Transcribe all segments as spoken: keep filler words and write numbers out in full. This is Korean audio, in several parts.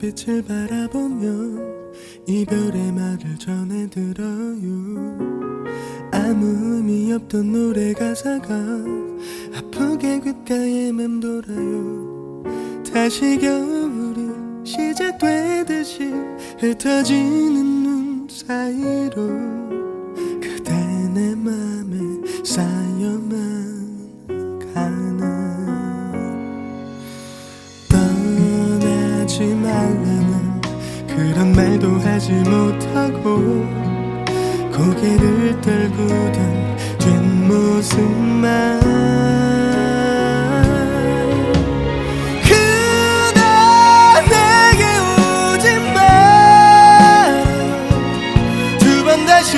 빛을 바라보며 이별의 말을 전해들어요. 아무 의미 없던 노래 가사가 아프게 귓가에 맴돌아요. 다시 겨울이 시작되듯이 흩어지는 눈 사이로 그대 내 맘에 쌓여만 가는. 떠나지 말라는 그런 말도 하지 못하고 고개를 떨구던 뒷모습만. 그대 내게 오지 마요. 두 번 다시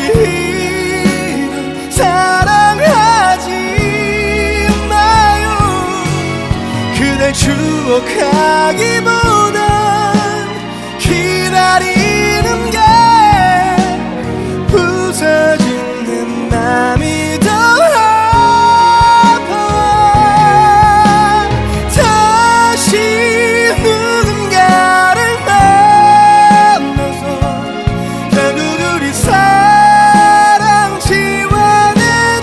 이런 사랑하지 마요. 그댈 추억하기보단 기다리는 게 부서지는 맘이 더 아파. 다시 누군가를 만나서 결국 우리 사랑 지워내도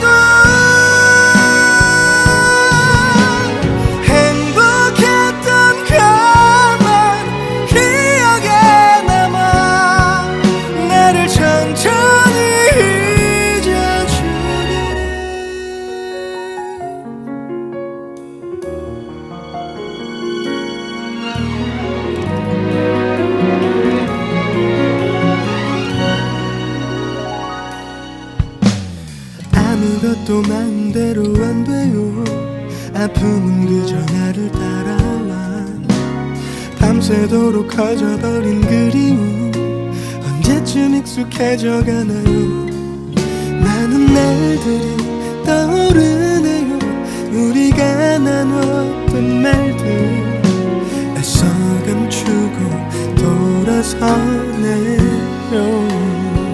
행복했던 것만 기억에 남아. 나를 천천히 아무것도 마음대로 안 돼요. 아픔은 그저 나를 따라와. 밤새도록 커져버린 그리움 언제쯤 익숙해져 가나요. 많은 날들이 떠오르네요. 우리가 나눴던 말들 애써 감추고 돌아서네요.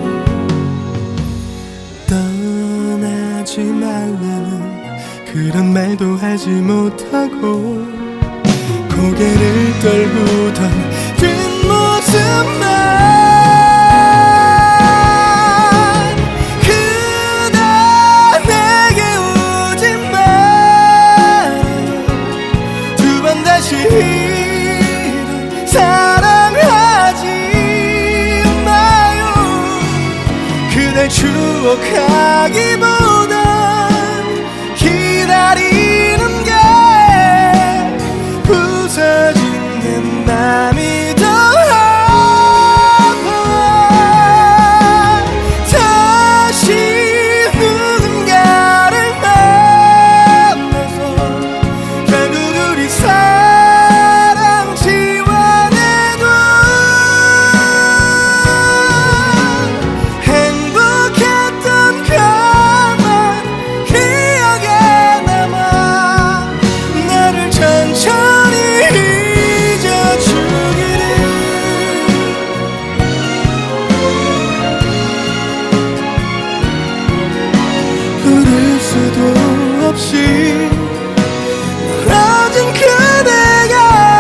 떠나지 말라는 그런 말도 하지 못하고 고개를 떨구던 뒷모습만. 그대 내게 오지 마요. 두 번 다시 이런 사랑하지 마요. 그댈 추억하기보단 기다리는 게 부서지는 맘이 더 아파. 다시 누군가를 만나서 결국 우리 사랑 지워내도 행복했던 것만 기억에 남아. 나를 천천히 잊어주기를. 부를 수도 없이 멀어진 그대가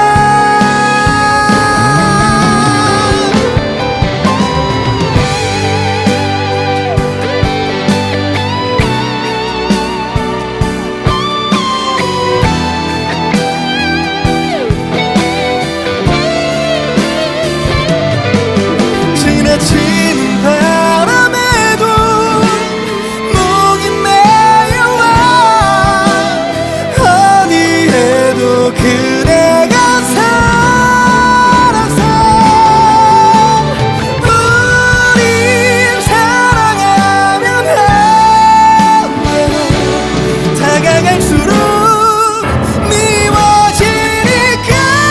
지나치는 바람에도 목이 메여와. 어디에도 그대가 살아서 우린 사랑하면 해요. 다가갈수록 미워지니까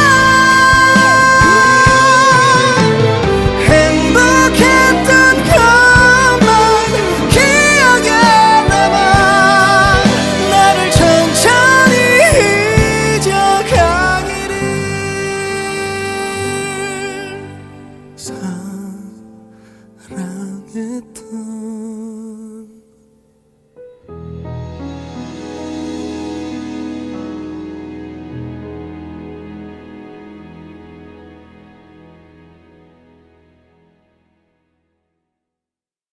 행복했던 것만 기억에 남아. 나를 천천히 잊어가기를. 사랑했던